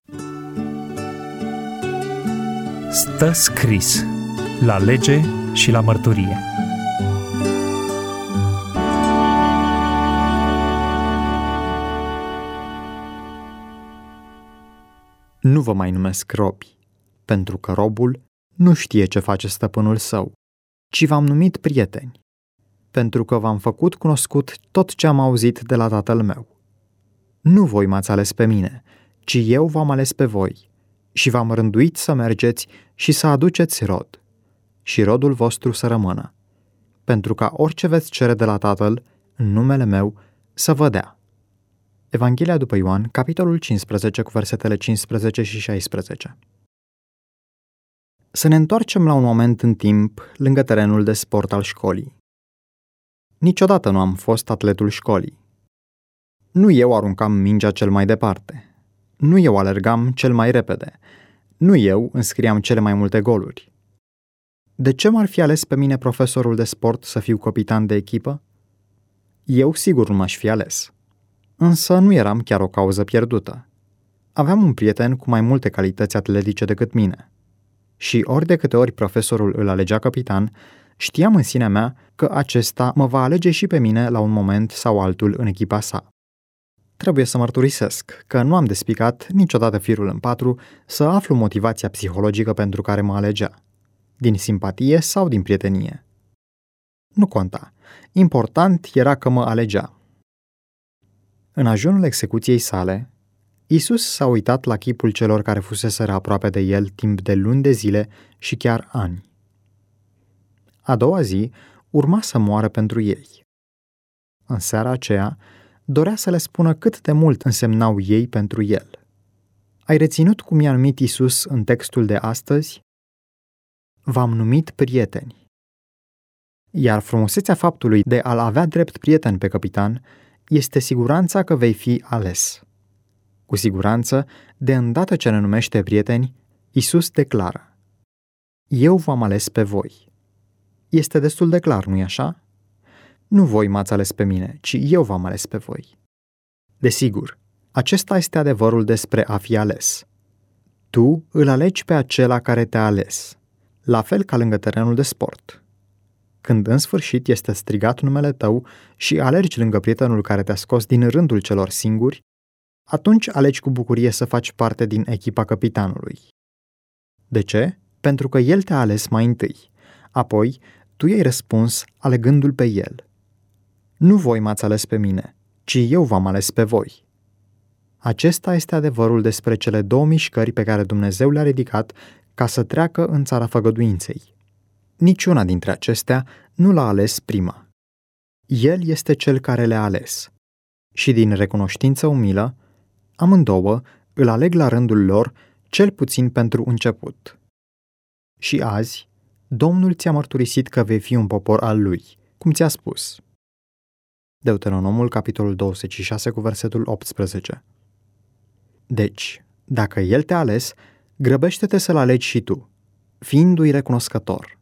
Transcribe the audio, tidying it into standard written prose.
Stă scris la lege și la mărturie. Nu vă mai numesc robi, pentru că robul nu știe ce face stăpânul său, ci v-am numit prieteni, pentru că v-am făcut cunoscut tot ce am auzit de la tatăl meu. Nu voi m-ați ales pe mine, ci eu v-am ales pe voi și v-am rânduit să mergeți și să aduceți rod, și rodul vostru să rămână, pentru ca orice veți cere de la Tatăl, în numele meu, să vă dea. Evanghelia după Ioan, capitolul 15, cu versetele 15 și 16. Să ne întoarcem la un moment în timp lângă terenul de sport al școlii. Niciodată nu am fost atletul școlii. Nu eu aruncam mingea cel mai departe. Nu eu alergam cel mai repede. Nu eu înscriam cele mai multe goluri. De ce m-ar fi ales pe mine profesorul de sport să fiu capitan de echipă? Eu sigur nu m-aș fi ales. Însă nu eram chiar o cauză pierdută. Aveam un prieten cu mai multe calități atletice decât mine. Și ori de câte ori profesorul îl alegea capitan, știam în sinea mea că acesta mă va alege și pe mine la un moment sau altul în echipa sa. Trebuie să mărturisesc că nu am despicat niciodată firul în patru să aflu motivația psihologică pentru care mă alegea, din simpatie sau din prietenie. Nu conta. Important era că mă alegea. În ajunul execuției sale, Iisus s-a uitat la chipul celor care fuseseră aproape de el timp de luni de zile și chiar ani. A doua zi urma să moară pentru ei. În seara aceea, dorea să le spună cât de mult însemnau ei pentru el. Ai reținut cum i-a numit Iisus în textul de astăzi? V-am numit prieteni. Iar frumusețea faptului de a-l avea drept prieten pe capitan este siguranța că vei fi ales. Cu siguranță, de îndată ce ne numește prieteni, Iisus declară: Eu v-am ales pe voi. Este destul de clar, nu-i așa? Nu voi m-ați ales pe mine, ci eu v-am ales pe voi. Desigur, acesta este adevărul despre a fi ales. Tu îl alegi pe acela care te-a ales, la fel ca lângă terenul de sport. Când în sfârșit este strigat numele tău și alergi lângă prietenul care te-a scos din rândul celor singuri, atunci alegi cu bucurie să faci parte din echipa capitanului. De ce? Pentru că el te-a ales mai întâi, apoi tu i-ai răspuns alegându-l pe el. Nu voi m-ați ales pe mine, ci eu v-am ales pe voi. Acesta este adevărul despre cele două mișcări pe care Dumnezeu le-a ridicat ca să treacă în țara făgăduinței. Niciuna dintre acestea nu l-a ales prima. El este cel care le-a ales. Și din recunoștință umilă, amândouă îl aleg la rândul lor, cel puțin pentru început. Și azi, Domnul ți-a mărturisit că vei fi un popor al lui, cum ți-a spus. Deuteronomul, capitolul 26, cu versetul 18. Deci, dacă El te-a ales, grăbește-te să-L alegi și tu, fiindu-i recunoscător.